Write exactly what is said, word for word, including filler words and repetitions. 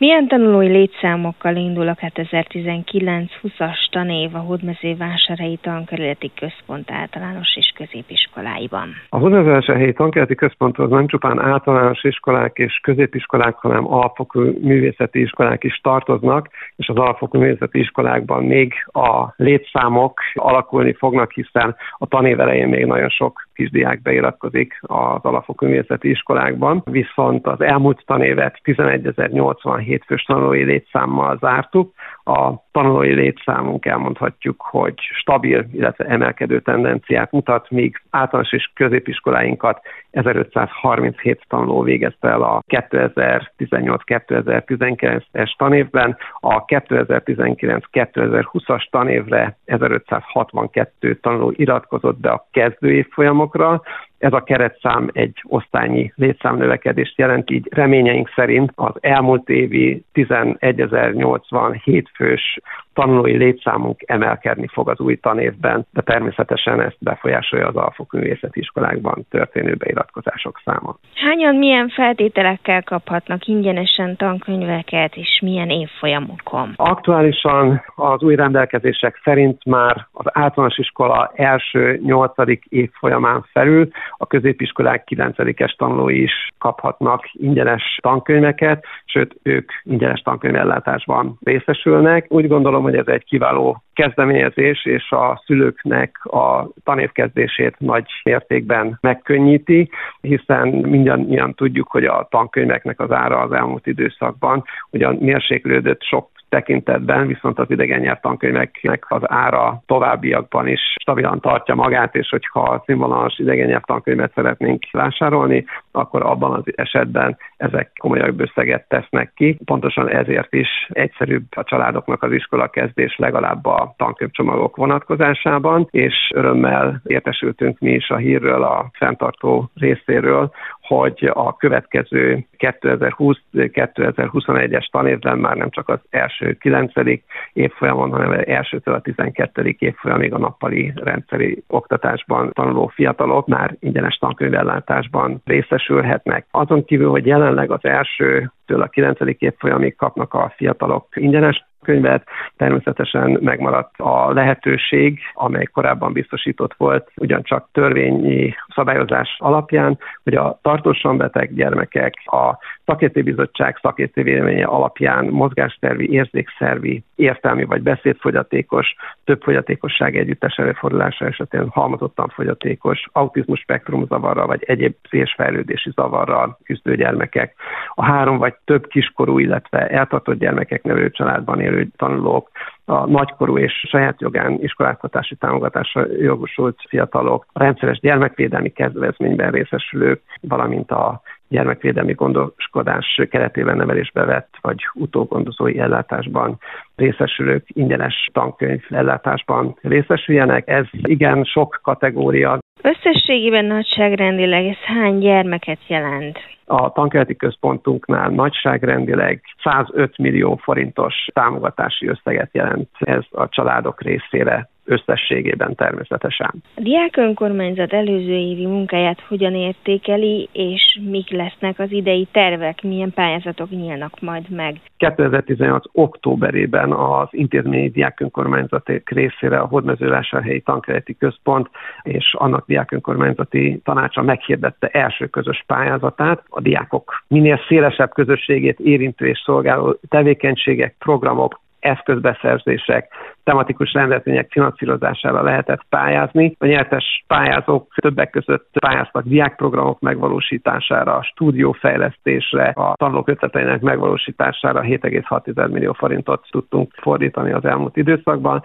Milyen tanulói létszámokkal indul a kétezer-tizenkilenc-húszas tanév a Hódmezővásárhelyi Tankerületi Központ általános és középiskoláiban? A Hódmezővásárhelyi Tankerületi Központhoz nem csupán általános iskolák és középiskolák, hanem alapfokú művészeti iskolák is tartoznak, és az alapfokú művészeti iskolákban még a létszámok alakulni fognak, hiszen a tanév elején még nagyon sok kisdiák beiratkozik az alapfokú művészeti iskolákban, viszont az elmúlt tanévet tizenegyezer-nyolcvanhét fős tanulói létszámmal zártuk. A tanulói létszámunk elmondhatjuk, hogy stabil, illetve emelkedő tendenciát mutat, míg általános és középiskoláinkat ezerötszázharminchét tanuló végezte el a kétezer-tizennyolc-kétezer-tizenkilences tanévben, a kétezer-tizenkilenc-kétezer-húszas tanévre ezerötszázhatvankettő tanuló iratkozott be a kezdő évfolyamokra. Ez a keretszám egy osztálynyi létszámnövekedést jelent, így reményeink szerint az elmúlt évi tizenegyezer-nyolcvanhét fős tanulói létszámunk emelkedni fog az új tanévben, de természetesen ezt befolyásolja az alapfokú művészeti iskolákban történő beiratkozások száma. Hányan milyen feltételekkel kaphatnak ingyenesen tankönyveket, és milyen évfolyamokon? Aktuálisan az új rendelkezések szerint már az általános iskola első nyolcadik évfolyamán felül a középiskolák kilencedikes tanulói is kaphatnak ingyenes tankönyveket, sőt, ők ingyenes tankönyvellátásban részesülnek. Úgy gondolom, hogy ez egy kiváló kezdeményezés, és a szülőknek a tanévkezdését nagy mértékben megkönnyíti, hiszen mindannyian tudjuk, hogy a tankönyveknek az ára az elmúlt időszakban ugyan mérséklődött sok tekintetben, viszont az idegen nyelv tankönyveknek az ára továbbiakban is stabilan tartja magát, és hogyha színvonalas idegen nyelv tankönyvet szeretnénk vásárolni, akkor abban az esetben ezek komolyabb összeget tesznek ki. Pontosan ezért is egyszerűbb a családoknak az iskola kezdés legalább a tankönyvcsomagok vonatkozásában, és örömmel értesültünk mi is a hírről a fenntartó részéről, hogy a következő kétezer-húsz-kétezer-huszonegyes tanévben már nem csak az első kilencedik évfolyamon, hanem elsőtől a tizenkettedik évfolyamig a nappali rendszeri oktatásban tanuló fiatalok már ingyenes tankönyvellátásban részesülhetnek. Azon kívül, hogy jelenleg az elsőtől a kilencedik évfolyamig kapnak a fiatalok ingyenes könyvet, természetesen megmaradt a lehetőség, amely korábban biztosított volt, ugyancsak törvényi szabályozás alapján, hogy a tartósan beteg gyermekek a szakértőbizottság szakértő véleménye alapján mozgásszervi, érzékszervi, értelmi vagy beszédfogyatékos, több fogyatékosság együttes előfordulása esetén halmozottan fogyatékos, autizmus spektrum zavarral vagy egyéb pszichés fejlődési zavarral küzdő gyermekek, a három vagy több kiskorú, illetve eltartott gyermekek nevelőcsaládban élő tanulók, a nagykorú és saját jogán iskoláztatási támogatásra jogosult fiatalok, a rendszeres gyermekvédelmi kedvezményben részesülők, valamint a gyermekvédelmi gondoskodás keretében nevelésbe vett vagy utógondozói ellátásban részesülők ingyenes tankönyv ellátásban részesüljenek. Ez igen sok kategória. Összességében nagyságrendileg ez hány gyermeket jelent? A tankerületi központunknál nagyságrendileg százöt millió forintos támogatási összeget jelent ez a családok részére összességében természetesen. A diák önkormányzat előző évi munkáját hogyan értékeli, és mik lesznek az idei tervek, milyen pályázatok nyílnak majd meg? kétezer-tizennyolc októberében az intézményi diák önkormányzatok részére a Hódmezővásárhelyi Tankerületi Központ és annak diák önkormányzati tanácsa meghirdette első közös pályázatát. A diákok minél szélesebb közösségét érintő és szolgáló tevékenységek, programok, eszközbeszerzések, tematikus rendezvények finanszírozására lehetett pályázni. A nyertes pályázók többek között pályáztak diákprogramok megvalósítására, stúdiófejlesztésre, a tanulók ötleteinek megvalósítására hét egész hat millió forintot tudtunk fordítani az elmúlt időszakban.